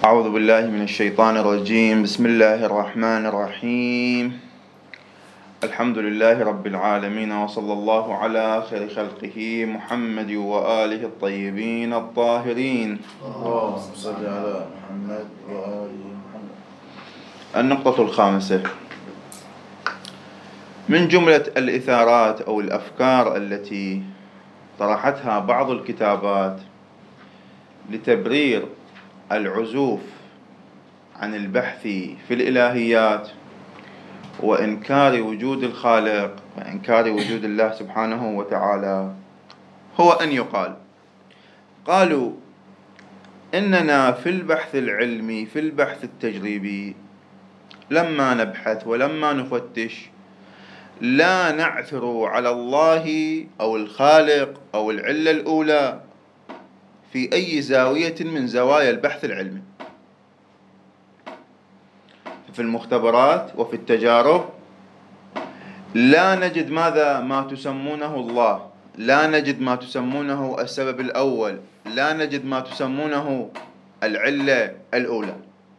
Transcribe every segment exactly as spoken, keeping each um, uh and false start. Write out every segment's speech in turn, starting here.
أعوذ بالله من الشيطان الرجيم. بسم الله الرحمن الرحيم. الحمد لله رب العالمين، وصلى الله على خير خلقه محمد وآله الطيبين الطاهرين. اللهم صل على محمد وآل محمد. النقطة الخامسة من جملة الإثارات أو الأفكار التي طرحتها بعض الكتابات لتبرير العزوف عن البحث في الإلهيات وإنكار وجود الخالق وإنكار وجود الله سبحانه وتعالى، هو أن يقال قالوا إننا في البحث العلمي في البحث التجريبي لما نبحث ولما نفتش لا نعثر على الله أو الخالق أو العلة الأولى في أي زاوية من زوايا البحث العلمي. في المختبرات وفي التجارب لا نجد ماذا ما تسمونه الله، لا نجد ما تسمونه السبب الأول، لا نجد ما تسمونه العلة الأولى.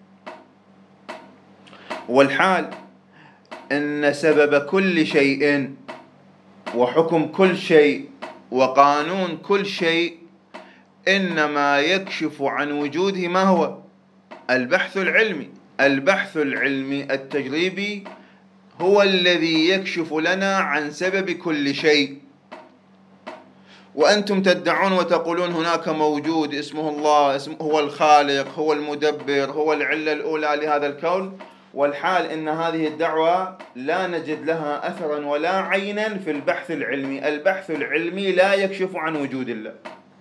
والحال إن سبب كل شيء وحكم كل شيء وقانون كل شيء إنما يكشف عن وجوده ما هو البحث العلمي. البحث العلمي التجريبي هو الذي يكشف لنا عن سبب كل شيء. وأنتم تدعون وتقولون هناك موجود اسمه الله، اسمه هو الخالق، هو المدبر، هو العلة الأولى لهذا الكون، والحال إن هذه الدعوة لا نجد لها أثرا ولا عينا في البحث العلمي. البحث العلمي لا يكشف عن وجود الله.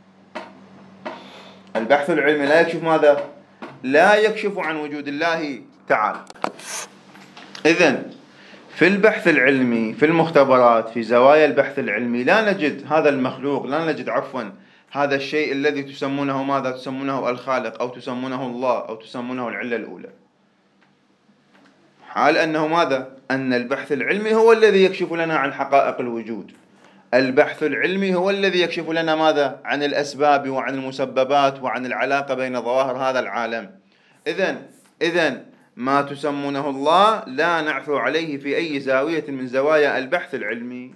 البحث العلمي لا يكشف ماذا؟ لا يكشف عن وجود الله تعالى. إذن في البحث العلمي في المختبرات في زوايا البحث العلمي لا نجد هذا المخلوق، لا نجد عفوا هذا الشيء الذي تسمونه ماذا؟ تسمونه الخالق أو تسمونه الله أو تسمونه العلة الأولى. حال أنه ماذا؟ أن البحث العلمي هو الذي يكشف لنا عن حقائق الوجود. البحث العلمي هو الذي يكشف لنا ماذا؟ عن الأسباب وعن المسببات وعن العلاقة بين ظواهر هذا العالم. إذن إذن ما تسمونه الله لا نعثر عليه في أي زاوية من زوايا البحث العلمي.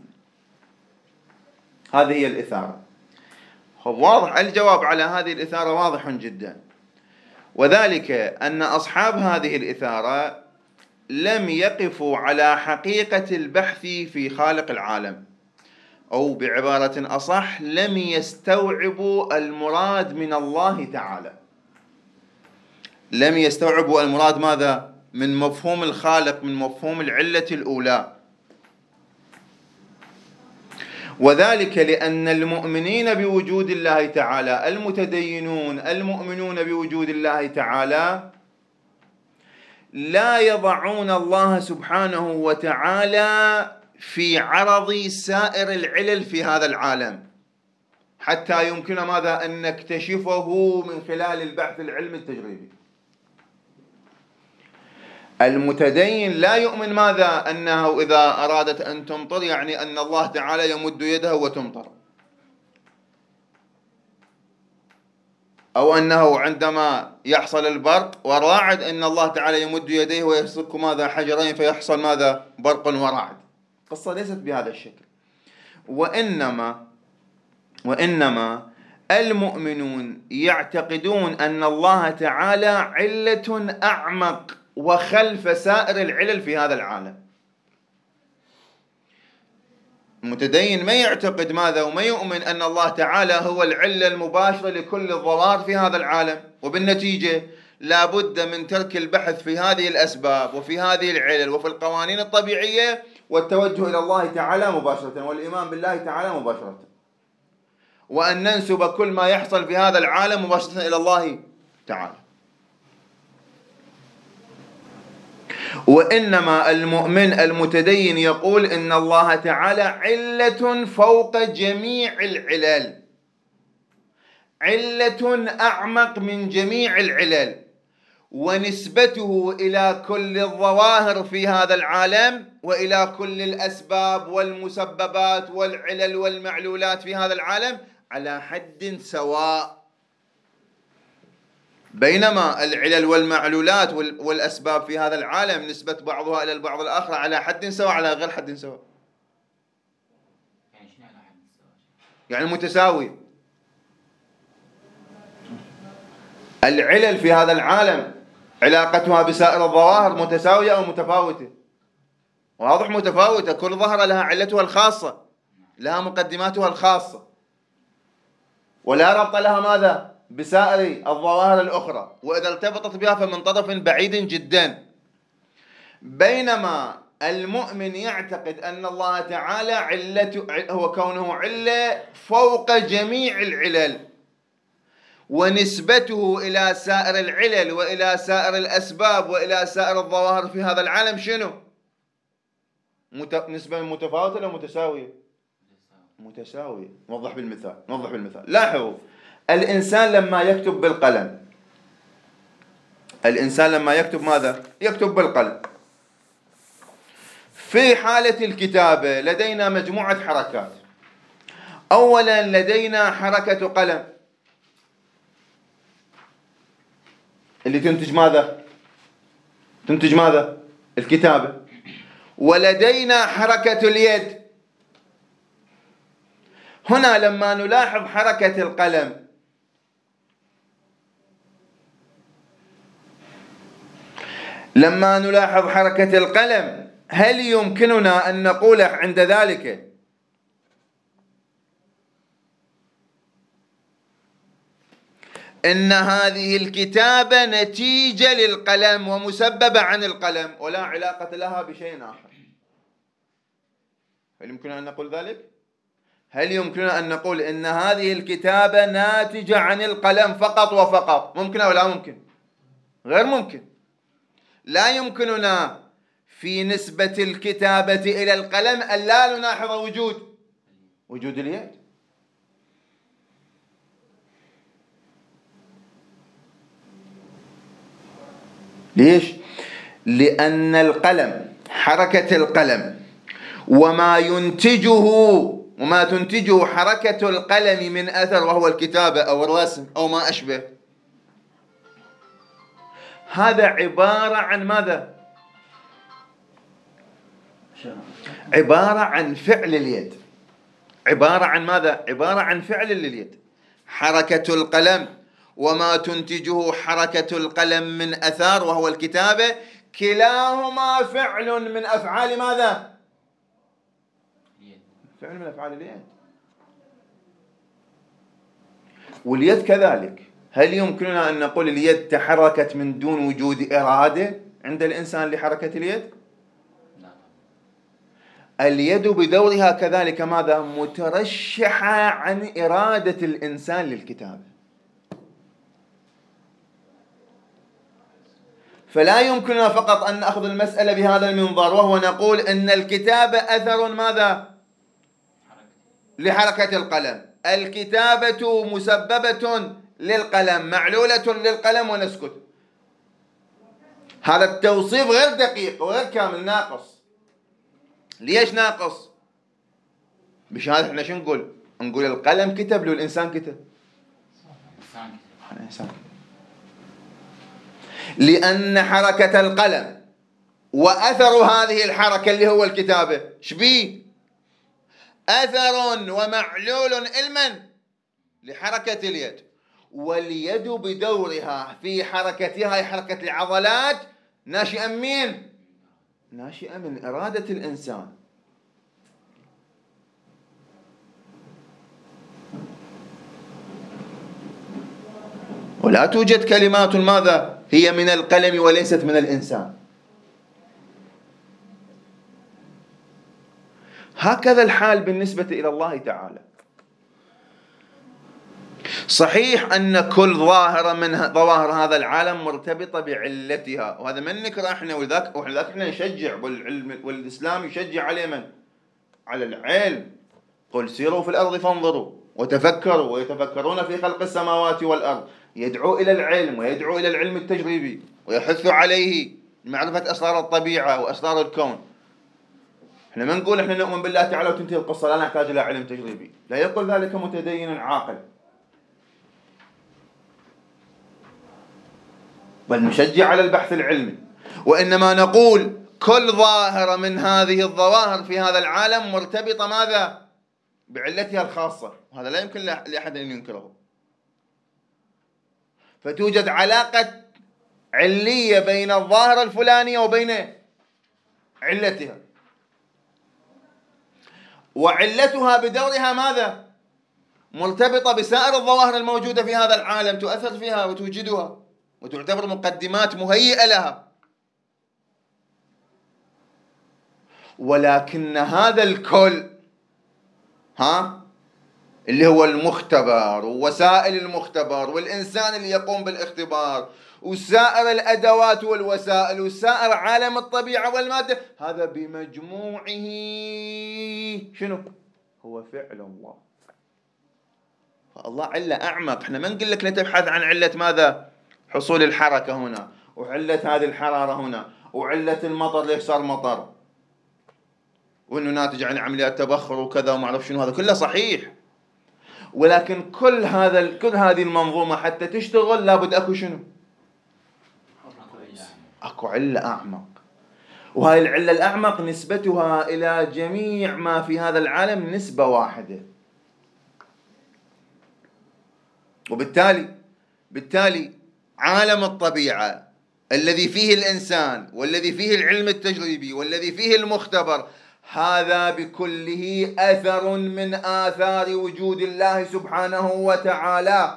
هذه هي الإثارة. واضح الجواب على هذه الإثارة واضح جدا، وذلك أن أصحاب هذه الإثارة لم يقفوا على حقيقة البحث في خالق العالم، أو بعبارة أصح لم يستوعبوا المراد من الله تعالى. لم يستوعبوا المراد ماذا؟ من مفهوم الخالق، من مفهوم العلة الأولى. وذلك لأن المؤمنين بوجود الله تعالى، المتدينون المؤمنون بوجود الله تعالى، لا يضعون الله سبحانه وتعالى في عرض سائر العلل في هذا العالم حتى يمكن ماذا؟ أن نكتشفه من خلال البحث العلمي التجريبي. المتدين لا يؤمن ماذا؟ أنه إذا أرادت أن تمطر يعني أن الله تعالى يمد يده وتمطر، أو أنه عندما يحصل البرق ورعد أن الله تعالى يمد يديه ويسلك ماذا؟ حجرين فيحصل ماذا؟ برق ورعد. القصة ليست بهذا الشكل. وإنما وإنما المؤمنون يعتقدون أن الله تعالى علة أعمق وخلف سائر العلل في هذا العالم. المتدين ما يعتقد ماذا؟ وما يؤمن أن الله تعالى هو العلة المباشرة لكل الظواهر في هذا العالم، وبالنتيجة لا بد من ترك البحث في هذه الأسباب وفي هذه العلل وفي القوانين الطبيعية والتوجه إلى الله تعالى مباشرة والإيمان بالله تعالى مباشرة، وأن ننسب كل ما يحصل في هذا العالم مباشرة إلى الله تعالى. وإنما المؤمن المتدين يقول إن الله تعالى علة فوق جميع العلل، علة أعمق من جميع العلل، ونسبته إلى كل الظواهر في هذا العالم وإلى كل الأسباب والمسببات والعلل والمعلولات في هذا العالم على حد سواء. بينما العلل والمعلولات والأسباب في هذا العالم نسبة بعضها إلى البعض الآخر على حد سواء على غير حد سواء، يعني شنو على حد سواء؟ يعني متساوي. العلل في هذا العالم علاقتها بسائر الظواهر متساوية أو متفاوتة؟ واضح متفاوتة. كل ظاهرة لها علتها الخاصة، لها مقدماتها الخاصة، ولا ربط لها ماذا بسائر الظواهر الأخرى، وإذا ارتبطت بها فمن طرف بعيد جدا. بينما المؤمن يعتقد أن الله تعالى علته هو كونه علة فوق جميع العلل، ونسبته إلى سائر العلل وإلى سائر الأسباب وإلى سائر الظواهر في هذا العالم شنو؟ مت... نسبة متفاوتة ولا متساوية؟ متساوية. نوضح بالمثال نوضح بالمثال لاحظوا، الإنسان لما يكتب بالقلم، الإنسان لما يكتب ماذا؟ يكتب بالقلم. في حالة الكتابة لدينا مجموعة حركات. أولا لدينا حركة قلم اللي تنتج ماذا؟ تنتج ماذا؟ الكتابة. ولدينا حركة اليد. هنا لما نلاحظ حركة القلم لما نلاحظ حركة القلم هل يمكننا أن نقول عند ذلك إن هذه الكتابة نتيجة للقلم ومسببة عن القلم ولا علاقة لها بشيء آخر؟ هل يمكننا أن نقول ذلك؟ هل يمكننا أن نقول إن هذه الكتابة ناتجة عن القلم فقط وفقط؟ ممكن أو لا ممكن؟ غير ممكن. لا يمكننا في نسبة الكتابة إلى القلم أن لا نلاحظ وجود وجود اليد. ليش؟ لأن القلم، حركة القلم وما ينتجه وما تنتجه حركة القلم من أثر وهو الكتابة أو الرسم أو ما أشبه، هذا عبارة عن ماذا؟ عبارة عن فعل اليد. عبارة عن ماذا؟ عبارة عن فعل لليد. حركة القلم وما تنتجه حركة القلم من أثار وهو الكتابة كلاهما فعل من أفعال ماذا؟ فعل من أفعال اليد. واليد كذلك. هل يمكننا أن نقول اليد تحركت من دون وجود إرادة عند الإنسان لحركة اليد؟ اليد بدورها كذلك ماذا؟ مترشحة عن إرادة الإنسان للكتابة. فلا يمكننا فقط أن نأخذ المسألة بهذا المنظار وهو نقول أن الكتابة أثر ماذا؟ لحركة القلم. الكتابة مسببة للقلم، معلولة للقلم، ونسكت. هذا التوصيف غير دقيق وغير كامل، ناقص. ليش ناقص؟ بشهادة احنا شو نقول؟ نقول القلم كتب له الإنسان كتب. الإنسان كتب. لأن حركة القلم وأثر هذه الحركة اللي هو الكتابة شبيه؟ أثر ومعلول علما لحركة اليد، واليد بدورها في حركتها هي حركة العضلات ناشئة من ناشئة من إرادة الإنسان. ولا توجد كلمات ماذا؟ هي من القلم وليست من الإنسان. هكذا الحال بالنسبة إلى الله تعالى. صحيح أن كل ظاهرة من ظواهر هذا العالم مرتبطة بعلتها، وهذا من نكره احنا، وذاك وذاك احنا نشجع، والعلم والإسلام يشجع عليه من؟ على العلم. قل سيروا في الأرض فانظروا وتفكروا ويتفكرون في خلق السماوات والأرض. يدعو إلى العلم ويدعو إلى العلم التجريبي ويحث عليه معرفة أسرار الطبيعة وأسرار الكون. احنا ما نقول احنا نؤمن بالله تعالى وتنتهي القصة لا نحتاج إلى علم تجريبي. لا يقول ذلك متدين عاقل. بل نشجع على البحث العلمي، وإنما نقول كل ظاهرة من هذه الظواهر في هذا العالم مرتبطة ماذا؟ بعلتها الخاصة، وهذا لا يمكن لأحد أن ينكره. فتوجد علاقة علية بين الظاهرة الفلانية وبين علتها، وعلتها بدورها ماذا؟ مرتبطة بسائر الظواهر الموجودة في هذا العالم، تؤثر فيها وتوجدها وتعتبر مقدمات مهيئة لها. ولكن هذا الكل ها اللي هو المختبر ووسائل المختبر والإنسان اللي يقوم بالاختبار وسائر الأدوات والوسائل وسائر عالم الطبيعة والمادة، هذا بمجموعه شنو؟ هو فعل الله. فالله علة أعمق. احنا ما نقول لك لا تبحث عن علة ماذا؟ حصول الحركة هنا، وعلة هذه الحرارة هنا، وعلة المطر ليش صار مطر، وإنه ناتج عن عمليات تبخر وكذا وما أعرف شنو، هذا كله صحيح. ولكن كل هذا كل هذه المنظومة حتى تشتغل لابد أكو شنو؟ أكو علة أعمق. وهذه العلة الأعمق نسبتها إلى جميع ما في هذا العالم نسبة واحدة. وبالتالي بالتالي عالم الطبيعة الذي فيه الإنسان والذي فيه العلم التجريبي والذي فيه المختبر، هذا بكله أثر من آثار وجود الله سبحانه وتعالى.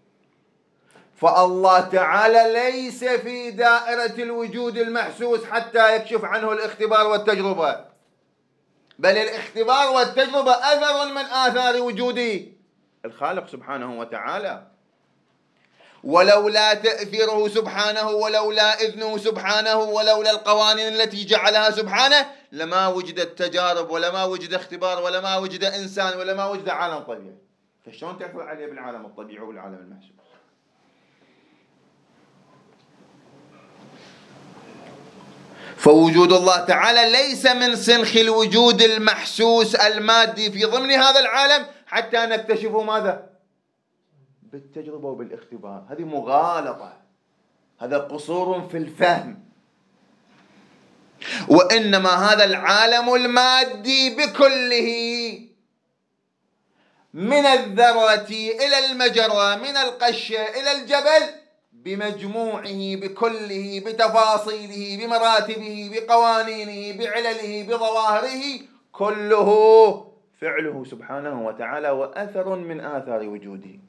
فالله تعالى ليس في دائرة الوجود المحسوس حتى يكشف عنه الاختبار والتجربة، بل الاختبار والتجربة أثر من آثار وجود الخالق سبحانه وتعالى. ولولا تأثيره سبحانه، ولولا إذنه سبحانه، ولولا القوانين التي جعلها سبحانه، لما وجدت تجارب، ولما وجد اختبار، ولما وجد إنسان، ولما وجد عالم طبيعي. فشلون تأثر عليه بالعالم الطبيعي والعالم المحسوس؟ فوجود الله تعالى ليس من سنخ الوجود المحسوس المادي في ضمن هذا العالم حتى نكتشفه ماذا؟ بالتجربة وبالاختبار. هذه مغالطة، هذا قصور في الفهم. وإنما هذا العالم المادي بكله من الذرة إلى المجرة، من القشة إلى الجبل، بمجموعه بكله بتفاصيله بمراتبه بقوانينه بعلله بظواهره، كله فعله سبحانه وتعالى وأثر من آثار وجوده.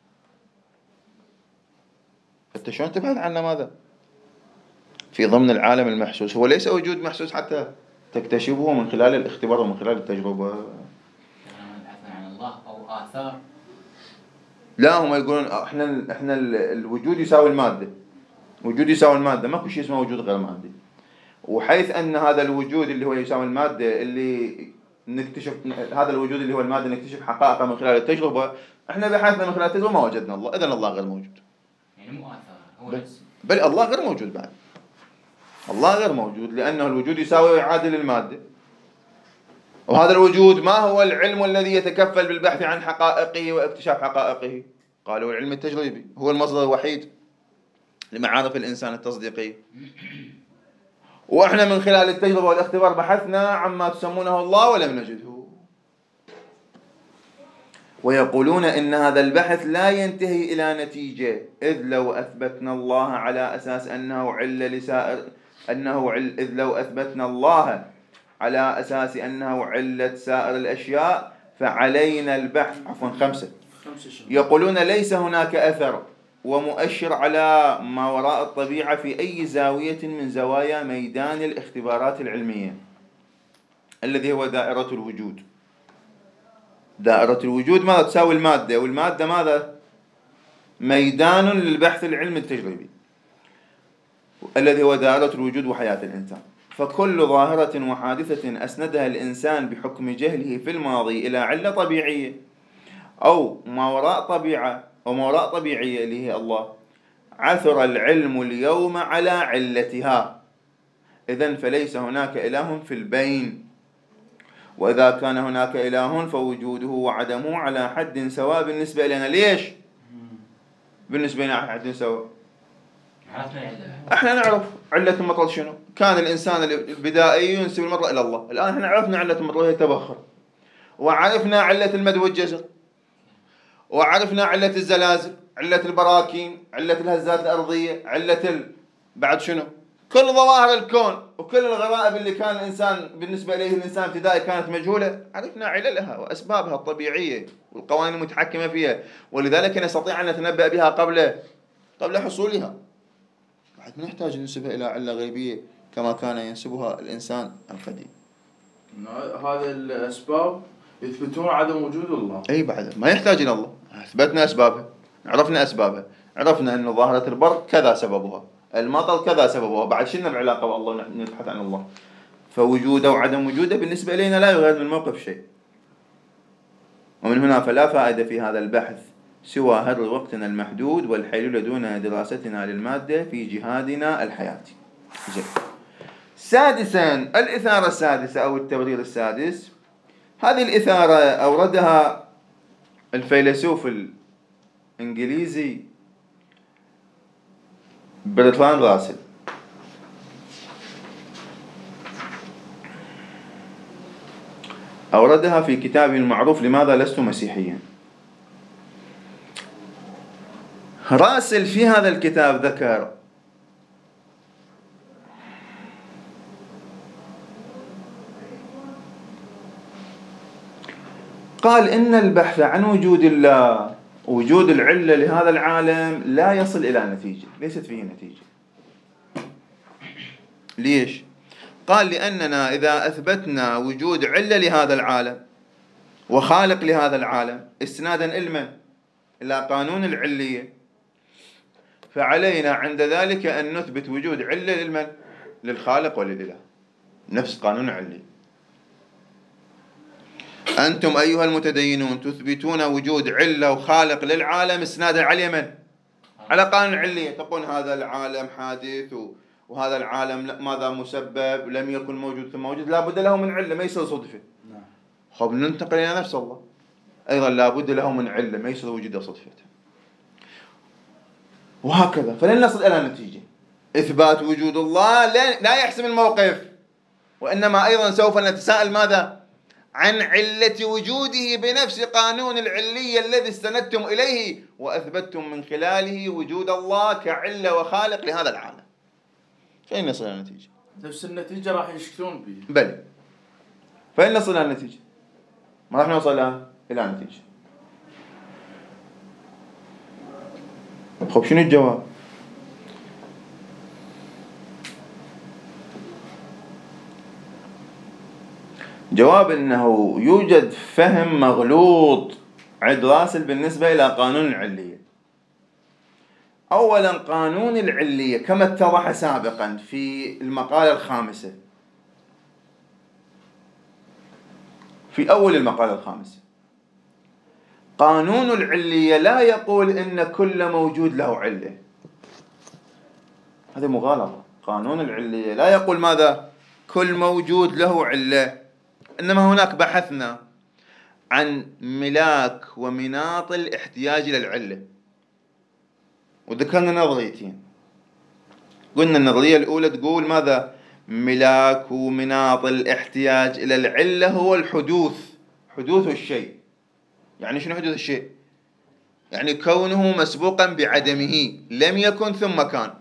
أنت شلون تبحث عنه ماذا؟ في ضمن العالم المحسوس. هو ليس وجود محسوس حتى تكتشفه من خلال الاختبار ومن خلال التجربة. نبحث عن الله أو آثار. لا، هم يقولون احنا احنا الوجود يساوي المادة، وجود يساوي المادة، ماكو شيء اسمه وجود غير مادي. وحيث ان هذا الوجود اللي هو يساوي المادة اللي نكتشف، هذا الوجود اللي هو المادة نكتشف حقائقه من خلال التجربة، احنا بحثنا من خلال التجربة ما وجدنا الله، اذا الله غير موجود. يعني مو آثار، هو بل, بل الله غير موجود بعد. الله غير موجود لأنه الوجود يساوي ويعادل المادة. وهذا الوجود ما هو العلم الذي يتكفل بالبحث عن حقائقه واكتشاف حقائقه؟ قالوا العلم التجريبي هو المصدر الوحيد لمعارف الإنسان التصديقية. وإحنا من خلال التجربة والاختبار بحثنا عما تسمونه الله ولم نجده. ويقولون إن هذا البحث لا ينتهي إلى نتيجة، إذ لو أثبتنا الله على أساس أنه عل لسائر أنه عل إذ لو أثبتنا الله على أساس أنه علة سائر الأشياء فعلينا البحث. عفوا خمسة. يقولون ليس هناك أثر ومؤشر على ما وراء الطبيعة في أي زاوية من زوايا ميدان الاختبارات العلمية الذي هو دائرة الوجود. دائرة الوجود ماذا تساوي المادة، والمادة ماذا؟ ميدان للبحث العلمي التجريبي الذي هو دائرة الوجود وحياة الإنسان. فكل ظاهرة وحادثة أسندها الإنسان بحكم جهله في الماضي إلى علة طبيعية أو ما وراء طبيعة أو ما وراء طبيعية اللي هي الله، عثر العلم اليوم على علتها. إذن فليس هناك إله في البين، وإذا كان هناك إله فوجوده وعدمه على حد سواء بالنسبة لنا. ليش؟ بالنسبة لنا على حد سواء عرفنا العلة. احنا نعرف علة المطر شنو؟ كان الإنسان البدائي ينسب المطر إلى الله، الآن احنا عرفنا علة المطر هي التبخر، وعرفنا علة المد والجزر، وعرفنا علة الزلازل، علة البراكين، علة الهزات الأرضية، علة ال... بعد شنو؟ كل ظواهر الكون وكل الغرائب اللي كان الإنسان بالنسبة إليه الإنسان ابتدائي كانت مجهولة، عرفنا عللها وأسبابها الطبيعية والقوانين المتحكمة فيها، ولذلك نستطيع أن نتنبأ بها قبل قبل حصولها. بعد ما نحتاج ننسبها إلى علة غيبية كما كان ينسبها الإنسان القديم. هذه الأسباب يثبتون عدم وجود الله. أي بعد ما يحتاج إلى الله، أثبتنا أسبابها، عرفنا أسبابها، عرفنا أن ظاهرة البرق كذا سببها، المطر كذا سببها، بعد شنو بعلاقة بالله نبحث عن الله؟ فوجوده وعدم وجوده بالنسبة إلينا لا يغير من الموقف شيء. ومن هنا فلا فائدة في هذا البحث سوى هدر وقتنا المحدود والحيلولة دون دراستنا للمادة في جهادنا الحياتي. جيد. سادسا، الإثارة السادسة أو التبرير السادس. هذه الإثارة أوردها الفيلسوف الإنجليزي برتراند راسل. أوردها في كتابه المعروف لماذا لست مسيحيا. راسل في هذا الكتاب ذكر قال إن البحث عن وجود الله وجود العلة لهذا العالم لا يصل إلى نتيجة، ليست فيه نتيجة. ليش؟ قال لأننا إذا أثبتنا وجود علة لهذا العالم وخالق لهذا العالم استنادا إلما إلى قانون العلية، فعلينا عند ذلك أن نثبت وجود علة للمن؟ للخالق وللإله، نفس قانون العلية. أنتم أيها المتدينون تثبتون وجود علة وخالق للعالم استنادا على من؟ على قانون العلية، تقول هذا العالم حادث وهذا العالم ماذا مسبب، لم يكن موجود ثم موجود، لا بد له من علة، ما يصير صدفة. خب ننتقل إلى نفس الله أيضا لا بد له من علة، ما يصير وجوده صدفة، وهكذا. فلن نصل إلى نتيجة. إثبات وجود الله لا يحسم الموقف، وإنما أيضا سوف نتساءل ماذا؟ عن علة وجوده بنفس قانون العلية الذي استندتم إليه وأثبتتم من خلاله وجود الله كعلة وخالق لهذا العالم. فإن نصل إلى النتيجة. نفس النتيجة راح يشكلون به. بل فإن نصل إلى النتيجة، ما راح نوصل إلى النتيجة. خب شنو الجواب؟ جواب أنه يوجد فهم مغلوط عند راسل بالنسبة إلى قانون العلية. أولا قانون العلية كما اتضح سابقا في المقالة الخامسة، في أول المقالة الخامسة، قانون العلية لا يقول إن كل موجود له علة، هذه مغالطة. قانون العلية لا يقول ماذا؟ كل موجود له علة، إنما هناك بحثنا عن ملاك ومناط الاحتياج إلى العلة، وذكرنا نظريتين. قلنا النظرية الأولى تقول ماذا؟ ملاك ومناط الاحتياج إلى العلة هو الحدوث، حدوث الشيء. يعني شنو حدوث الشيء؟ يعني كونه مسبوقا بعدمه، لم يكن ثم كان.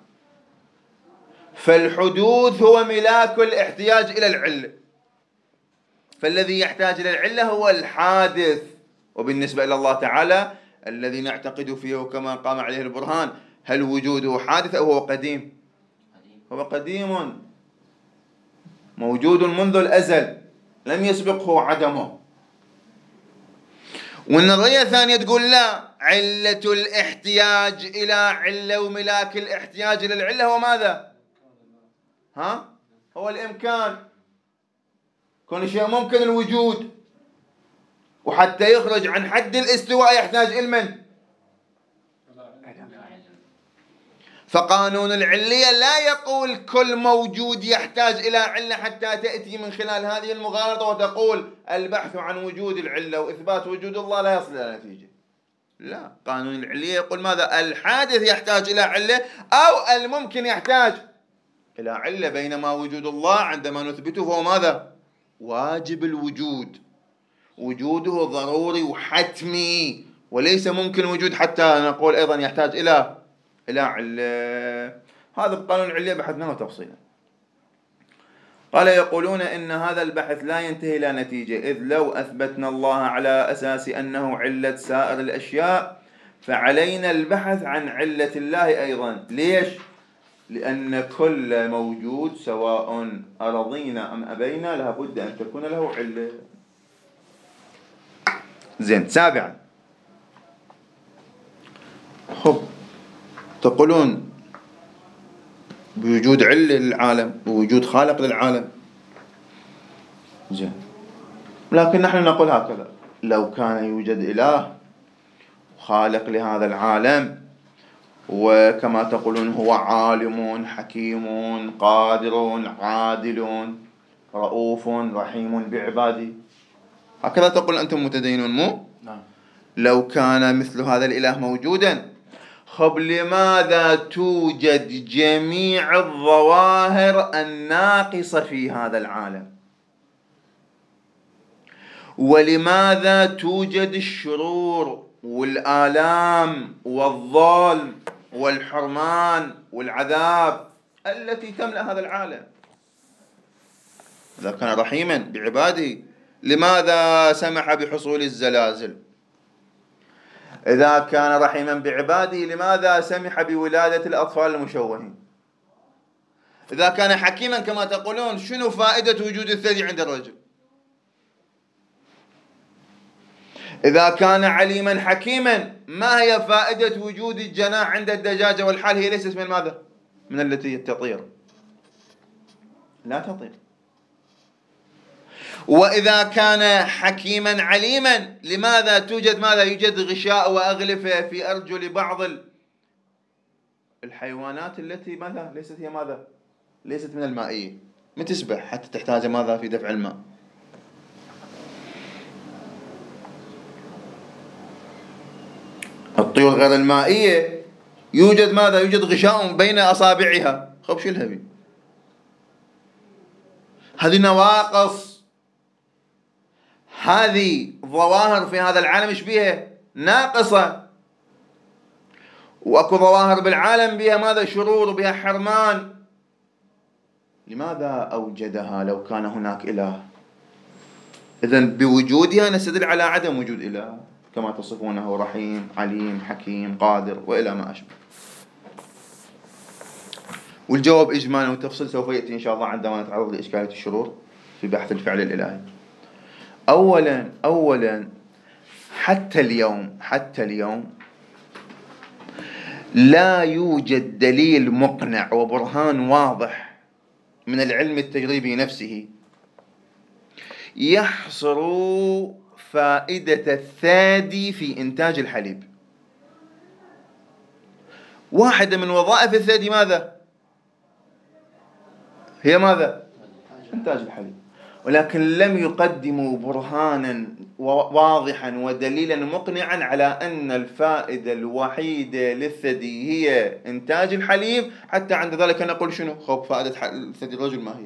فالحدوث هو ملاك الاحتياج إلى العلة، فالذي يحتاج إلى العلة هو الحادث. وبالنسبة إلى الله تعالى الذي نعتقد فيه كما قام عليه البرهان، هل وجوده حادث أو هو قديم؟ هو قديم موجود منذ الأزل، لم يسبقه عدمه. والنظرية الثانية تقول لا، علة الاحتياج إلى علة وملاك الاحتياج إلى العلة هو ماذا؟ ها؟ هو الإمكان، كون شيء ممكن الوجود، وحتى يخرج عن حد الاستواء يحتاج إلى من؟ فقانون العلية لا يقول كل موجود يحتاج إلى علة حتى تأتي من خلال هذه المغالطة وتقول البحث عن وجود العلة وإثبات وجود الله لا يصل إلى نتيجة. لا، قانون العلية يقول ماذا؟ الحادث يحتاج إلى علة أو الممكن يحتاج إلى علة، بينما وجود الله عندما نثبته فهو ماذا؟ واجب الوجود، وجوده ضروري وحتمي، وليس ممكن وجود حتى نقول أيضا يحتاج إلى إلى علة. هذا بقانون العلية بحثناه تفصيلا. قال يقولون إن هذا البحث لا ينتهي إلى نتيجة، إذ لو أثبتنا الله على أساس أنه علة سائر الأشياء فعلينا البحث عن علة الله أيضا. ليش؟ لأن كل موجود سواء أرضينا أم أبينا لابد أن تكون له علة. زين. سابعا، خب تقولون بوجود علة للعالم ووجود خالق للعالم. زين، لكن نحن نقول هكذا: لو كان يوجد إله خالق لهذا العالم، وكما تقولون هو عالم حكيم قادر عادل رؤوف رحيم بعباده، هكذا تقول أنتم متدينون مو؟ نعم. لو كان مثل هذا الإله موجودا، خب لماذا توجد جميع الظواهر الناقصة في هذا العالم؟ ولماذا توجد الشرور والآلام والظلم والحرمان والعذاب التي تملأ هذا العالم؟ إذا كان رحيما بعباده لماذا سمح بحصول الزلازل؟ إذا كان رحيما بعباده لماذا سمح بولادة الأطفال المشوهين؟ إذا كان حكيما كما تقولون، شنو فائدة وجود الثدي عند الرجل؟ إذا كان عليما حكيما، ما هي فائدة وجود الجناح عند الدجاجة والحال هي ليست من ماذا؟ من التي تطير، لا تطير. وإذا كان حكيما عليما، لماذا توجد ماذا؟ يوجد غشاء وأغلفة في أرجل بعض الحيوانات التي ماذا؟ ليست هي ماذا؟ ليست من المائية، ما تسبح حتى تحتاج ماذا؟ في دفع الماء. الطيور غير المائية يوجد ماذا؟ يوجد غشاء بين أصابعها. خب شو الهبي؟ هذه نواقص، هذه ظواهر في هذا العالم ايش بيها؟ ناقصة. واكو ظواهر بالعالم بها ماذا؟ شرور، بها حرمان. لماذا أوجدها لو كان هناك إله؟ إذن بوجودها نستدل على عدم وجود إله، كما تصفونه رحيم عليم حكيم قادر وإلى ما أشبه. والجواب إجمالا وتفصيل سوف يأتي إن شاء الله عندما نتعرض لإشكالية الشرور في بحث الفعل الإلهي. أولا أولا حتى اليوم حتى اليوم لا يوجد دليل مقنع وبرهان واضح من العلم التجريبي نفسه يحصر فائدة الثادي في إنتاج الحليب. واحدة من وظائف الثدي ماذا؟ هي ماذا؟ إنتاج الحليب. ولكن لم يقدموا برهانا واضحا ودليلا مقنعا على أن الفائدة الوحيدة للثدي هي إنتاج الحليب، حتى عند ذلك نقول شنو؟ خب فائدة الثدي الرجل ما هي؟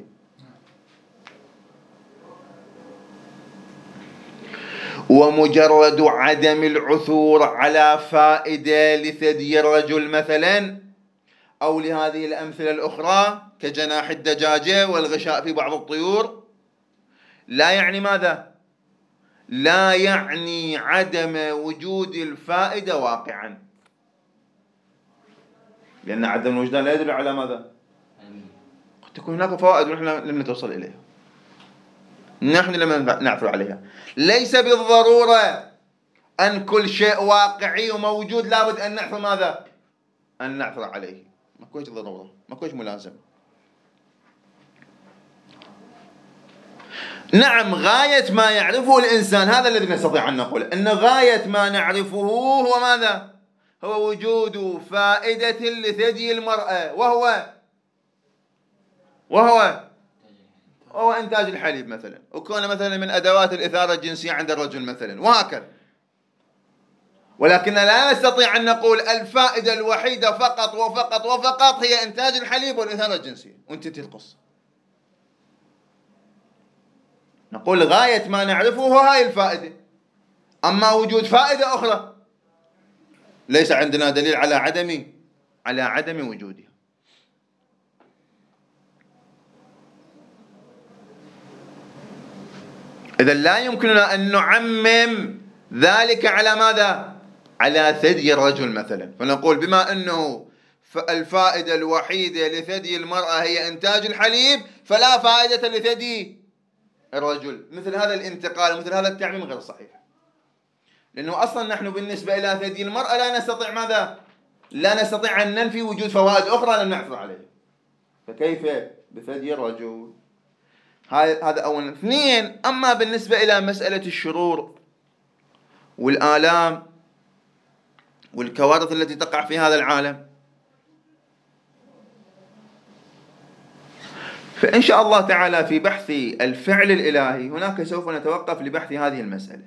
ومجرد عدم العثور على فائدة لثدي الرجل مثلا، أو لهذه الأمثلة الأخرى كجناح الدجاجة والغشاء في بعض الطيور، لا يعني ماذا؟ لا يعني عدم وجود الفائدة واقعا، لأن عدم الوجدان لا يدل على ماذا؟ قد تكون هناك فوائد ونحن لم نتوصل إليها، نحن لم نعثر عليها. ليس بالضرورة أن كل شيء واقعي وموجود لابد أن نعثر ماذا؟ أن نعثر عليه، ما كويش ضرورة، ما كويش ملازم. نعم، غاية ما يعرفه الإنسان، هذا الذي نستطيع أن نقول أن غاية ما نعرفه هو ماذا؟ هو وجود فائدة لثدي المرأة، وهو وهو وهو إنتاج الحليب مثلا، وكون مثلا من أدوات الإثارة الجنسية عند الرجل مثلا، وهكذا. ولكننا لا نستطيع أن نقول الفائدة الوحيدة فقط وفقط وفقط هي إنتاج الحليب والإثارة الجنسية وانتهت القصة. نقول غاية ما نعرفه هو هاي الفائدة، أما وجود فائدة أخرى ليس عندنا دليل على عدم على عدم وجودها. إذا لا يمكننا أن نعمم ذلك على ماذا؟ على ثدي الرجل مثلا، فنقول بما أنه الفائدة الوحيدة لثدي المرأة هي إنتاج الحليب فلا فائدة لثدي الرجل. مثل هذا الانتقال مثل هذا التعميم غير صحيح، لأنه أصلا نحن بالنسبة إلى ثدي المرأة لا نستطيع ماذا؟ لا نستطيع أن ننفي وجود فوائد أخرى لم نعثر عليها، فكيف بثدي الرجل؟ هذا أولا. اثنين، أما بالنسبة إلى مسألة الشرور والآلام والكوارث التي تقع في هذا العالم، فإن شاء الله تعالى في بحث الفعل الإلهي هناك سوف نتوقف لبحث هذه المسألة.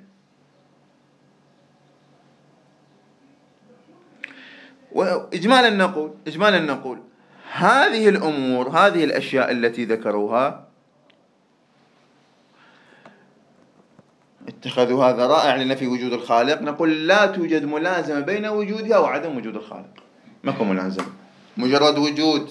وإجمالا نقول إجمالا نقول هذه الأمور هذه الأشياء التي ذكروها اتخذوا هذا رائع لنفي وجود الخالق. نقول لا توجد ملازمة بين وجودها وعدم وجود الخالق، ماكو ملازمة. مجرد وجود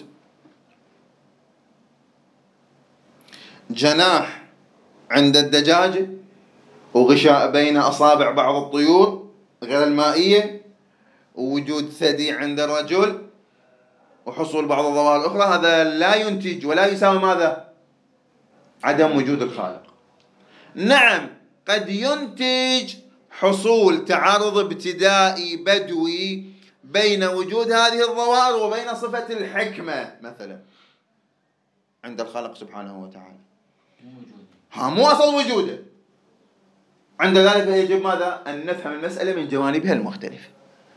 جناح عند الدجاجة وغشاء بين أصابع بعض الطيور غير المائية ووجود ثدي عند الرجل وحصول بعض الظواهر الأخرى، هذا لا ينتج ولا يساوي ماذا؟ عدم وجود الخالق. نعم قد ينتج حصول تعارض ابتدائي بدوي بين وجود هذه الظواهر وبين صفة الحكمة مثلا عند الخالق سبحانه وتعالى، ها مو أصل وجوده. عند ذلك يجب ماذا؟ أن نفهم المسألة من جوانبها المختلفة.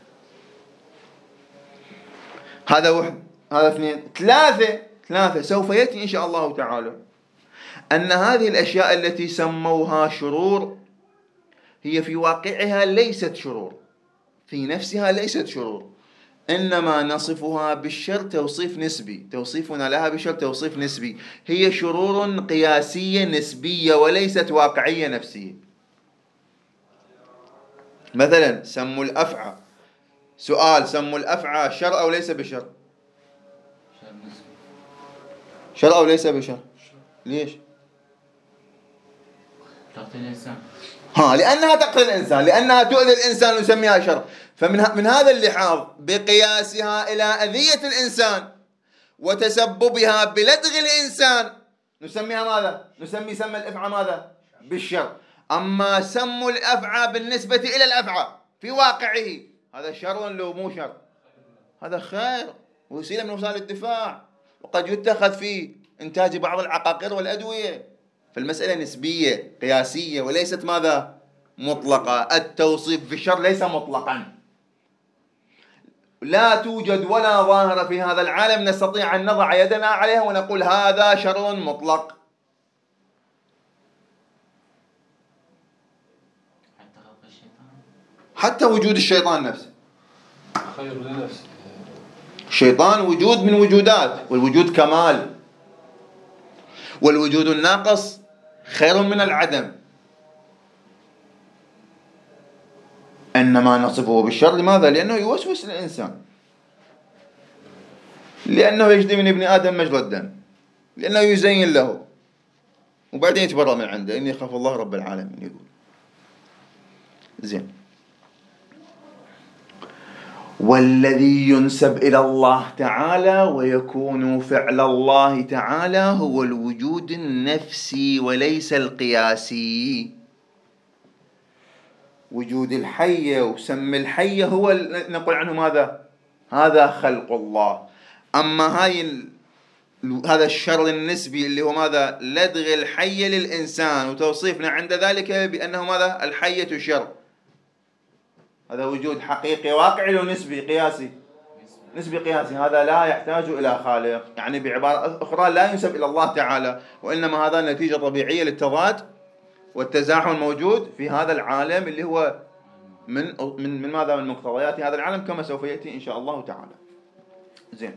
هذا واحد. هذا اثنين. ثلاثة ثلاثة سوف يأتي إن شاء الله تعالى أن هذه الأشياء التي سموها شرور هي في واقعها ليست شرور، في نفسها ليست شرور، إنما نصفها بالشر توصيف نسبي، توصيفنا لها بالشر توصيف نسبي، هي شرور قياسية نسبية وليست واقعية نفسية. مثلا سموا الأفعى، سؤال، سموا الأفعى شر أو ليس بشر؟ شر أو ليس بشر؟ ليش؟ تقتل الإنسان. ها لأنها تقتل الإنسان، لأنها تؤذي الإنسان نسميها شر. فمن من هذا اللحاظ بقياسها إلى أذية الإنسان وتسببها بلدغ الإنسان نسميها ماذا؟ نسمي سم الأفعى ماذا؟ بالشر. أما سم الأفعى بالنسبة إلى الأفعى في واقعه هذا شر لو مو شر؟ هذا خير وسيلة من وسائل الدفاع، وقد يتخذ في إنتاج بعض العقاقير والأدوية. فالمسألة نسبية قياسية وليست ماذا؟ مطلقة. التوصيف بالشر ليس مطلقا. لا توجد ولا ظاهرة في هذا العالم نستطيع أن نضع يدنا عليها ونقول هذا شر مطلق. حتى وجود الشيطان نفسه خير لنفسه. الشيطان وجود من وجودات، والوجود كمال، والوجود الناقص خير من العدم. إنما نصفه بالشر لماذا؟ لأنه يوسوس الإنسان، لأنه يجدي من ابن آدم مجرى الدم، لأنه يزين له وبعدين يتبرأ من عنده. إني أخاف الله رب العالمين يقول. زين. والذي ينسب إلى الله تعالى ويكون فعل الله تعالى هو الوجود النفسي وليس القياسي. وجود الحية وسم الحية هو نقول عنه ماذا؟ هذا خلق الله. أما هاي ال... هذا الشر النسبي اللي هو ماذا؟ لدغ الحية للإنسان وتوصيفنا عند ذلك بأنه ماذا؟ الحية شر. هذا وجود حقيقي واقعي ونسبي قياسي. نسبي قياسي، هذا لا يحتاج إلى خالق. يعني بعبارة أخرى لا ينسب إلى الله تعالى، وإنما هذا نتيجة طبيعية للتضاد والتزاحم الموجود في هذا العالم اللي هو من من من ماذا؟ من مقتضيات هذا العالم كما سوف يأتي إن شاء الله تعالى. زين.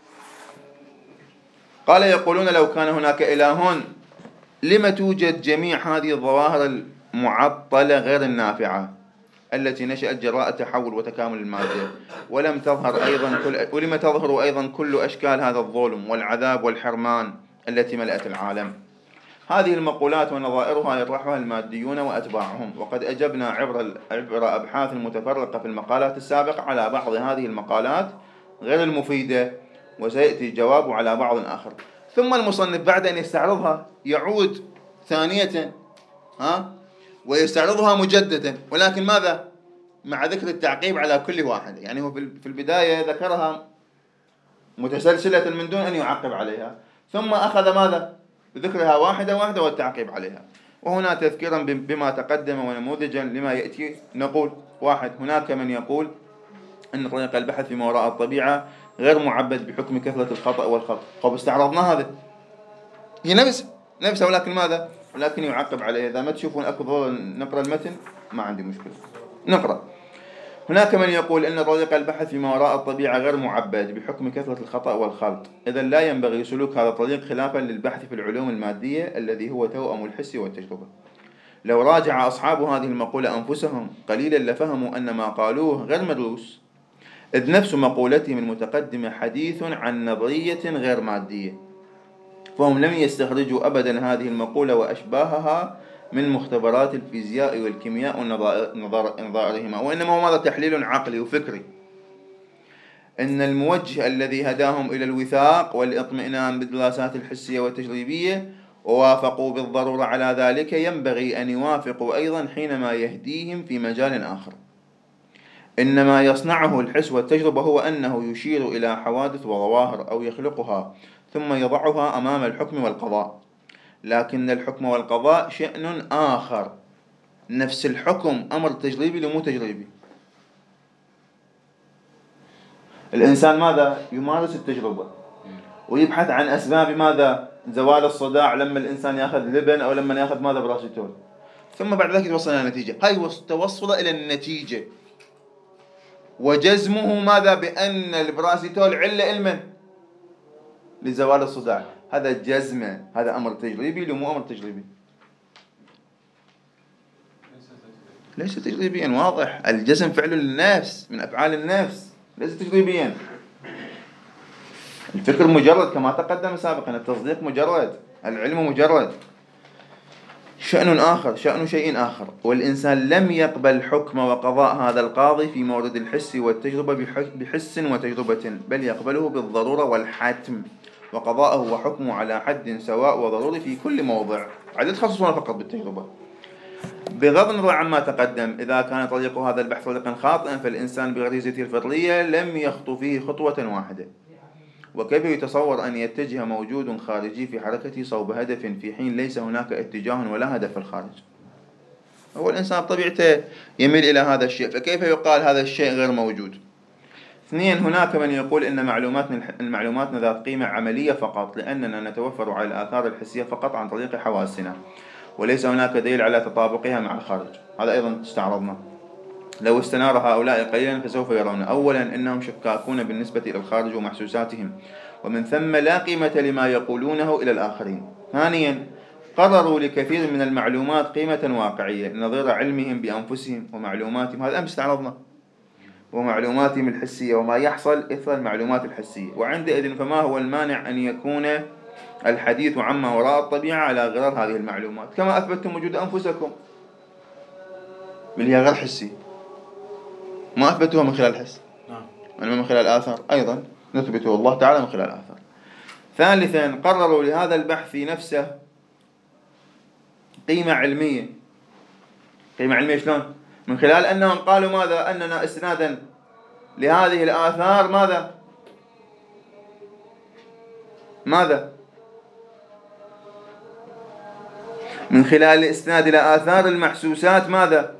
قال يقولون لو كان هناك إله لما توجد جميع هذه الظواهر المعطلة غير النافعة التي نشأت جراء تحول وتكامل المادة، ولم تظهر أيضا كل ولم تظهر أيضا كل أشكال هذا الظلم والعذاب والحرمان التي ملأت العالم. هذه المقولات ونظائرها يطرحها الماديون وأتباعهم، وقد أجبنا عبر عبر أبحاث متفرقة في المقالات السابقة على بعض هذه المقالات غير المفيدة، وسيأتي الجواب على بعض آخر. ثم المصنف بعد أن يستعرضها يعود ثانية ها ويستعرضها مجددا، ولكن ماذا؟ مع ذكر التعقيب على كل واحدة. يعني هو في البداية ذكرها متسلسلة من دون أن يعقب عليها، ثم أخذ ماذا؟ بذكرها واحدة واحدة والتعقيب عليها. وهنا تذكيرا بما تقدم ونموذجا لما يأتي نقول: واحد، هناك من يقول أن طريق البحث فيما وراء الطبيعة غير معبد بحكم كثرة الخطأ والخطأ. طب استعرضنا هذا، هي نفس نفسها، ولكن ماذا؟ ولكن يعقب عليه. إذا ما تشوفون أكو ضرورة نقرأ المتن ما عندي مشكلة، نقرأ. هناك من يقول أن طريق البحث فيما وراء الطبيعة غير معبد بحكم كثرة الخطأ والخلط، إذا لا ينبغي سلوك هذا الطريق خلافا للبحث في العلوم المادية الذي هو توأم الحس والتجربة. لو راجع أصحاب هذه المقولة أنفسهم قليلا لفهموا أن ما قالوه غير مدروس، إذ نفس مقولتهم المتقدمة حديث عن نظرية غير مادية، فهم لم يستخرجوا أبدا هذه المقولة وأشباهها من مختبرات الفيزياء والكيمياء ونظائرهما، وإنما هو ماذا؟ تحليل عقلي وفكري. إن الموجه الذي هداهم إلى الوثاق والإطمئنان بالدراسات الحسية والتجريبية ووافقوا بالضرورة على ذلك ينبغي أن يوافقوا أيضا حينما يهديهم في مجال آخر. إنما يصنعه الحس والتجربة هو أنه يشير إلى حوادث وظواهر أو يخلقها ثم يضعها أمام الحكم والقضاء، لكن الحكم والقضاء شأن آخر. نفس الحكم أمر تجريبي لمو تجريبي. الإنسان ماذا؟ يمارس التجربة ويبحث عن أسباب ماذا؟ زوال الصداع لما الإنسان يأخذ لبن أو لما يأخذ ماذا؟ براسيتول، ثم بعد ذلك يتوصل إلى النتيجة. هاي توصل إلى النتيجة وجزمه ماذا؟ بأن البراسيتول علة علما لزوال الصداع. هذا جزمة، هذا أمر تجريبي لمو أمر تجريبي؟ ليس تجريبيا، واضح. الجزم فعل النفس من أفعال النفس، ليس تجريبيا. الفكر مجرد كما تقدم سابقا، التصديق مجرد، العلم مجرد. شأن آخر، شأن شيء آخر. والإنسان لم يقبل حكم وقضاء هذا القاضي في مورد الحس والتجربة بحس وتجربة، بل يقبله بالضرورة والحتم، وقضاءه وحكمه على حد سواء وضروري في كل موضع. عاد يتخصصون فقط بالتجربة. بغض النظر عما تقدم، إذا كان طريق هذا البحث طريقا خاطئا فالإنسان بغريزته الفطرية لم يخطو فيه خطوة واحدة. وكيف يتصور أن يتجه موجود خارجي في حركته صوب هدف في حين ليس هناك اتجاه ولا هدف في الخارج؟ هو الإنسان بطبيعته يميل إلى هذا الشيء، فكيف يقال هذا الشيء غير موجود؟ اثنين، هناك من يقول إن معلوماتنا المعلوماتنا ذات قيمة عملية فقط، لأننا نتوفر على الآثار الحسية فقط عن طريق حواسنا، وليس هناك دليل على تطابقها مع الخارج. هذا أيضا استعرضنا. لو استنار هؤلاء قليلا فسوف يرون: أولا أنهم شكاكون بالنسبة إلى الخارج ومحسوساتهم، ومن ثم لا قيمة لما يقولونه إلى الآخرين. ثانيا، قرروا لكثير من المعلومات قيمة واقعية نظير علمهم بأنفسهم ومعلوماتهم، هذا أمس استعرضنا، ومعلوماتهم الحسية وما يحصل إثر المعلومات الحسية. وعندئذ فما هو المانع أن يكون الحديث عما وراء الطبيعة على غرار هذه المعلومات، كما أثبتتم وجود أنفسكم اللي هي غير حسي، ما أثبتوها من خلال الحس، إنما من خلال الآثار. أيضا نثبته الله تعالى من خلال الآثار. ثالثا، قرروا لهذا البحث نفسه قيمة علمية. قيمة علمية شلون؟ من خلال أنهم قالوا ماذا؟ أننا استنادا لهذه الآثار ماذا؟ ماذا؟ من خلال الاستناد إلى آثار المحسوسات ماذا؟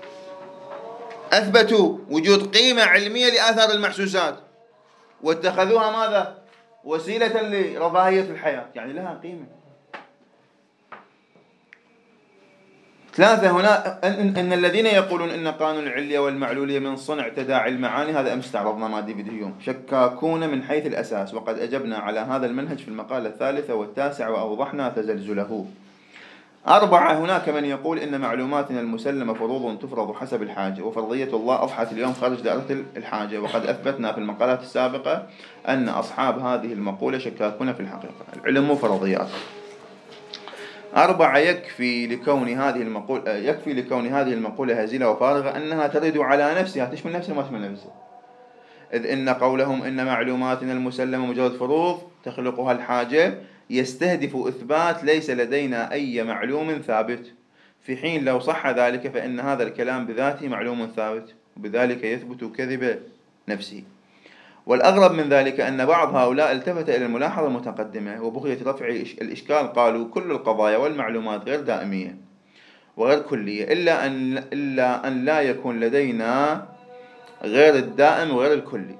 أثبتوا وجود قيمة علمية لآثار المحسوسات، واتخذوها ماذا؟ وسيلة لرفاهية الحياة، يعني لها قيمة. ثلاثة هنا أن, أن الذين يقولون أن قانون العلية والمعلولية من صنع تداعي المعاني، هذا أمس تعرضنا مع ديفيد هيوم، شكاكون من حيث الأساس، وقد أجبنا على هذا المنهج في المقالة الثالثة والتاسعة وأوضحنا تزلزله. أربعة، هناك من يقول إن معلوماتنا المسلمة فروض تفرض حسب الحاجة، وفرضية الله أصبحت اليوم خارج دائرة الحاجة، وقد أثبتنا في المقالات السابقة أن أصحاب هذه المقولة شكاكون في الحقيقة، العلم مو فرضيات. أربعة، يكفي لكون هذه المقولة يكفي لكون هذه المقولة هزيلة وفارغة أنها ترد على نفسها، تشمل نفسها ما تشمل نفسها، إذ إن قولهم إن معلوماتنا المسلمة مجرد فروض تخلقها الحاجة يستهدف إثبات ليس لدينا أي معلوم ثابت، في حين لو صح ذلك فإن هذا الكلام بذاته معلوم ثابت، وبذلك يثبت كذب نفسه. والأغرب من ذلك أن بعض هؤلاء التفت إلى الملاحظة المتقدمة وبغية رفع الإشكال، قالوا كل القضايا والمعلومات غير دائمية وغير كلية إلا أن, إلا أن لا يكون لدينا غير الدائم وغير الكلي،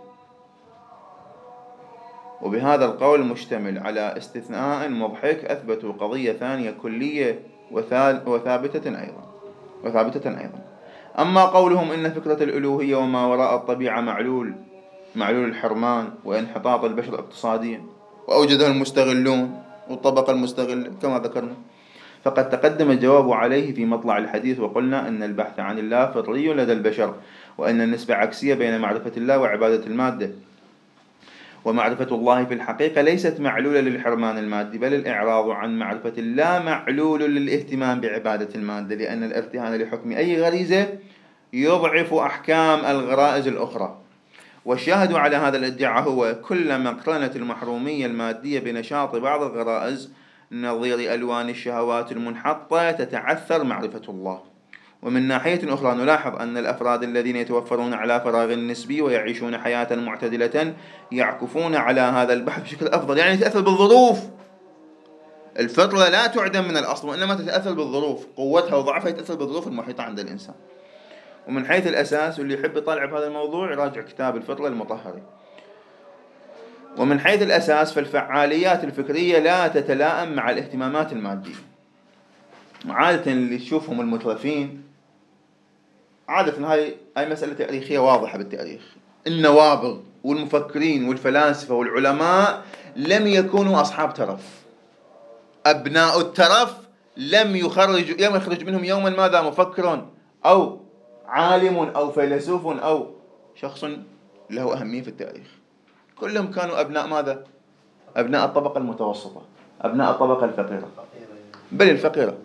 وبهذا القول المشتمل على استثناء مضحك أثبتوا قضية ثانية كلية وثابتة أيضا وثابتة أيضا. أما قولهم إن فكرة الألوهية وما وراء الطبيعة معلول معلول الحرمان وانحطاط البشر اقتصاديا وأوجده المستغلون والطبقة المستغلة كما ذكرنا، فقد تقدم الجواب عليه في مطلع الحديث، وقلنا أن البحث عن الله فطري لدى البشر، وأن النسبة عكسية بين معرفة الله وعبادة المادة، ومعرفة الله في الحقيقة ليست معلولة للحرمان المادي، بل الإعراض عن معرفة الله معلول للاهتمام بعبادة المادة، لأن الارتهان لحكم أي غريزة يضعف أحكام الغرائز الأخرى. والشاهد على هذا الادعاء هو كلما اقترنت المحرومية المادية بنشاط بعض الغرائز نظير ألوان الشهوات المنحطة تتعثر معرفة الله. ومن ناحية أخرى نلاحظ أن الأفراد الذين يتوفرون على فراغ نسبي ويعيشون حياة معتدلة يعكفون على هذا البحث بشكل أفضل، يعني يتأثر بالظروف. الفطرة لا تعدم من الأصل، وإنما تتأثر بالظروف، قوتها وضعفها يتأثر بالظروف المحيطة عند الإنسان. ومن حيث الأساس، واللي يحب يطالع بهذا الموضوع يراجع كتاب الفطرة المطهري. ومن حيث الأساس فالفعاليات الفكرية لا تتلائم مع الاهتمامات المادية. عادة اللي تشوفهم المترفين عادة هاي هاي مسألة تاريخية واضحة بالتاريخ، النوابغ والمفكرين والفلاسفة والعلماء لم يكونوا أصحاب ترف. أبناء الترف لم يخرج لم يخرج منهم يوما ماذا مفكر أو عالم أو فيلسوف أو شخص له أهمية في التاريخ. كلهم كانوا أبناء ماذا؟ أبناء الطبقة المتوسطة، أبناء الطبقة الفقيرة، بل الفقيرة،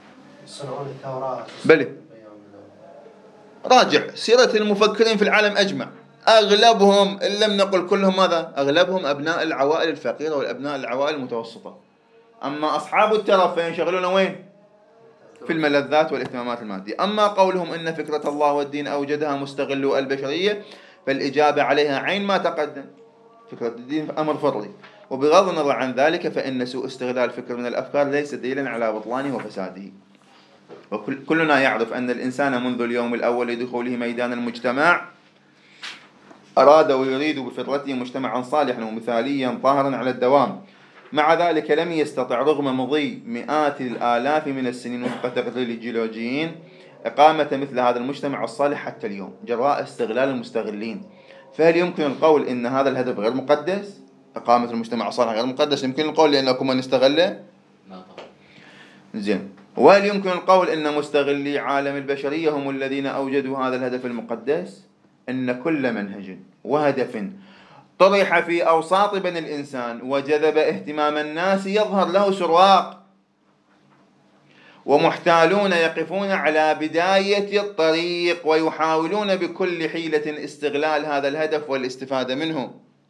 بل راجع سيرة المفكرين في العالم أجمع، أغلبهم إن لم نقل كلهم ماذا؟ أغلبهم أبناء العوائل الفقيرة والأبناء العوائل المتوسطة. أما أصحاب الترف ينشغلون وين؟ في الملذات والاهتمامات المادية. أما قولهم إن فكرة الله والدين أوجدها مستغلو البشرية، فالإجابة عليها عين ما تقدم، فكرة الدين أمر فطري، وبغض النظر عن ذلك فإن سوء استغلال فكر من الأفكار ليس دليلا على بطلانه وفساده. وكلنا يعرف أن الإنسان منذ اليوم الأول لدخوله ميدان المجتمع أراد ويريد بفطرته مجتمعا صالحا ومثاليا طاهرا على الدوام. مع ذلك لم يستطع رغم مضي مئات الآلاف من السنين وفق تقرير الجيولوجيين إقامة مثل هذا المجتمع الصالح حتى اليوم جراء استغلال المستغلين. فهل يمكن القول إن هذا الهدف غير مقدس؟ إقامة المجتمع الصالح غير مقدس؟ يمكن القول لأنكم من استغله؟ لا طبعا. زين. وهل يمكن القول إن مستغلي عالم البشرية هم الذين أوجدوا هذا الهدف المقدس؟ إن كل منهج وهدف طرح في أوساط بني الإنسان وجذب اهتمام الناس يظهر له سرواق، ومحتالون يقفون على بداية الطريق ويحاولون بكل حيلة استغلال هذا الهدف والاستفادة منه،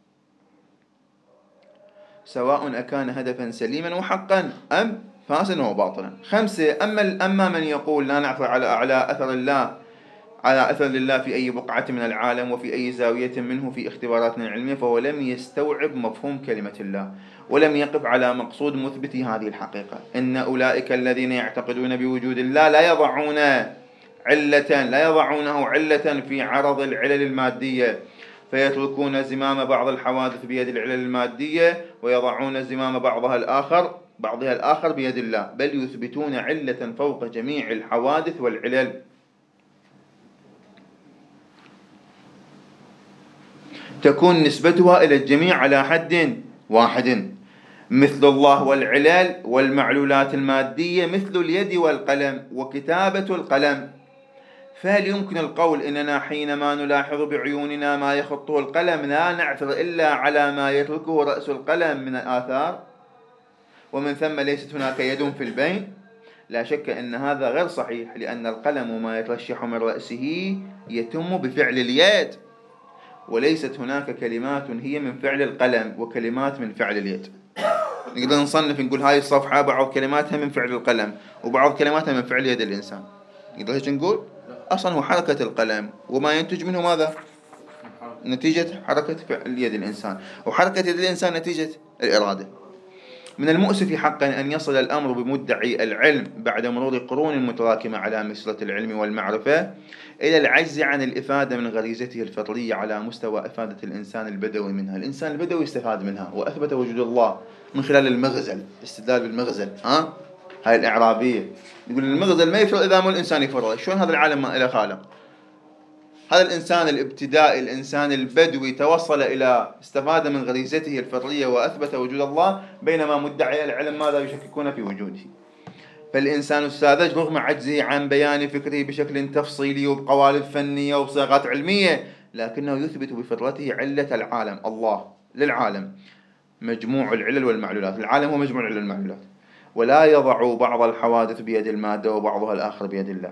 سواء أكان هدفا سليما وحقا أم فاسدا وباطلا. خمسة، أما أما من يقول لا نعثر على على أثر الله على أثر لله في أي بقعة من العالم وفي أي زاوية منه في اختباراتنا العلمية، فهو لم يستوعب مفهوم كلمة الله ولم يقف على مقصود مثبت هذه الحقيقة. إن أولئك الذين يعتقدون بوجود الله لا يضعون علة لا يضعونه علة في عرض العلل المادية، فيتركون زمام بعض الحوادث بيد العلل المادية ويضعون زمام بعضها الآخر بعضها الآخر بيد الله، بل يثبتون علة فوق جميع الحوادث والعلل. تكون نسبتها إلى الجميع على حد واحد، مثل الله والعلل والمعلولات المادية مثل اليد والقلم وكتابة القلم. فهل يمكن القول إننا حينما نلاحظ بعيوننا ما يخطه القلم لا نعثر إلا على ما يتركه رأس القلم من الآثار، ومن ثم ليست هناك يد في البين؟ لا شك أن هذا غير صحيح، لأن القلم وما يترشح من رأسه يتم بفعل اليد، وليست هناك كلمات هي من فعل القلم وكلمات من فعل اليد. نقدر نصنف نقول هاي الصفحة بعض كلماتها من فعل القلم وبعض كلماتها من فعل يد الإنسان. نقدر هيك نقول أصلا هو حركة القلم وما ينتج منه ماذا؟ نتيجة حركة فعل يد الإنسان، وحركة يد الإنسان نتيجة الإرادة. من المؤسف حقا أن يصل الأمر بمدعي العلم بعد مرور قرون متراكمة على مسيرة العلم والمعرفة إلى العجز عن الإفادة من غريزته الفطرية على مستوى إفادة الإنسان البدوي منها. الإنسان البدوي استفاد منها وأثبت وجود الله من خلال المغزل، استدلال بالمغزل. ها هاي الإعرابية يقول المغزل ما يفرق إذا مو الإنسان يفرق. شلون هذا العالم ما إله خالق؟ هذا الإنسان الابتدائي، الإنسان البدوي، توصل إلى استفاد من غريزته الفطرية وأثبت وجود الله، بينما مدعي العلم ماذا يشككون في وجوده. فالإنسان الساذج رغم عجزه عن بيان فكره بشكل تفصيلي وبقوالب فنية وبصيغات علمية، لكنه يثبت بفطرته علة العالم، الله للعالم مجموع العلل والمعلولات. العالم هو مجموع العلل والمعلولات، ولا يضع بعض الحوادث بيد المادة وبعضها الآخر بيد الله.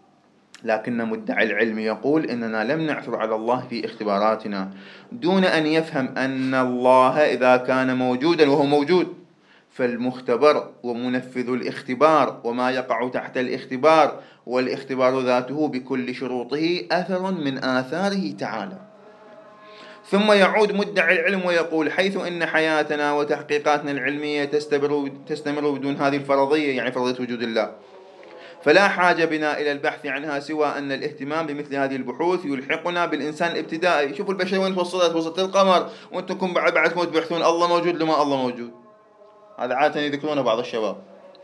لكن مدعي العلم يقول إننا لم نعثر على الله في اختباراتنا، دون أن يفهم أن الله إذا كان موجودا وهو موجود فالمختبر ومنفذ الاختبار وما يقع تحت الاختبار والاختبار ذاته بكل شروطه أثر من آثاره تعالى. ثم يعود مدعي العلم ويقول حيث إن حياتنا وتحقيقاتنا العلمية تستمر, تستمر بدون هذه الفرضية، يعني فرضية وجود الله، فلا حاجة بنا إلى البحث عنها سوى أن الاهتمام بمثل هذه البحوث يلحقنا بالإنسان الابتدائي. شوفوا البشرية وين وصلت، وصلت القمر وأنتم بعد بعدكم تبحثون الله موجود لما الله موجود. هذا عادة يذكرونه بعض الشباب.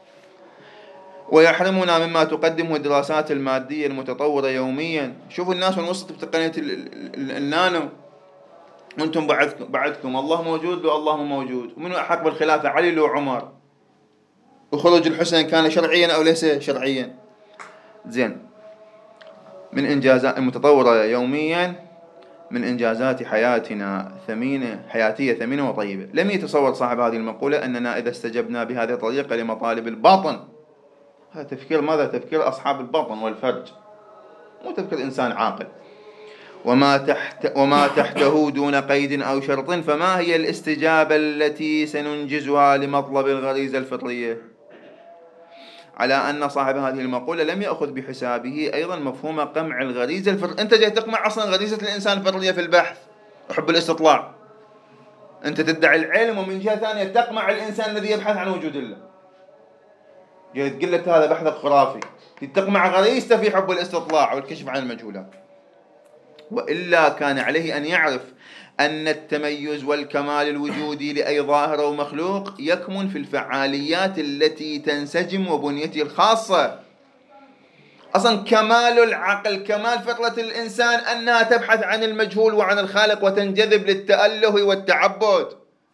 ويحرمنا مما تقدمه الدراسات المادية المتطورة يوميا. شوفوا الناس وين وصلت بتقنية النانو، وأنتم بعدكم بعدكم الله موجود والله مو موجود. ومن أحق بالخلافة، علي لو عمر؟ وخروج الحسين كان شرعيا أو ليس شرعيا؟ زين، من إنجازات المتطورة يوميا، من إنجازات حياتنا ثمينة، حياتية ثمينة وطيبة. لم يتصور صاحب هذه المقولة أننا إذا استجبنا بهذه الطريقة لمطالب الباطن، هذا تفكير ماذا؟ تفكير أصحاب الباطن والفرج، مو تفكير إنسان عاقل. وما تحت وما تحته دون قيد أو شرط، فما هي الاستجابة التي سننجزها لمطلب الغريزة الفطرية؟ على أن صاحب هذه المقولة لم يأخذ بحسابه أيضا مفهوم قمع الغريزة الفطرية. أنت جاي تقمع أصلا غريزة الإنسان الفطرية في البحث وحب الاستطلاع. أنت تدعي العلم ومن جهة ثانية تقمع الإنسان الذي يبحث عن وجود الله. جاي تقول لك هذا بحثك خرافي، تقمع غريزته في حب الاستطلاع والكشف عن المجهولات. وإلا كان عليه أن يعرف أن التميز والكمال الوجودي لأي ظاهر أو مخلوق يكمن في الفعاليات التي تنسجم وبنيته الخاصة. أصلا كمال العقل، كمال فطرة الإنسان أنها تبحث عن المجهول وعن الخالق وتنجذب للتأله والتعبد.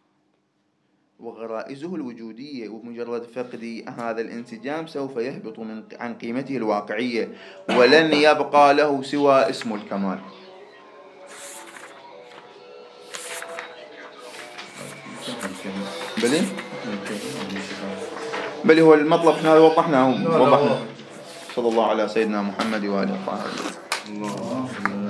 وغرائزه الوجودية ومجرد فقد هذا الانسجام سوف يهبط من عن قيمته الواقعية، ولن يبقى له سوى اسم الكمال. بلي بلي هو المطلب احنا وضحناه وضحنا. صلى الله على سيدنا محمد وآله وصحبه.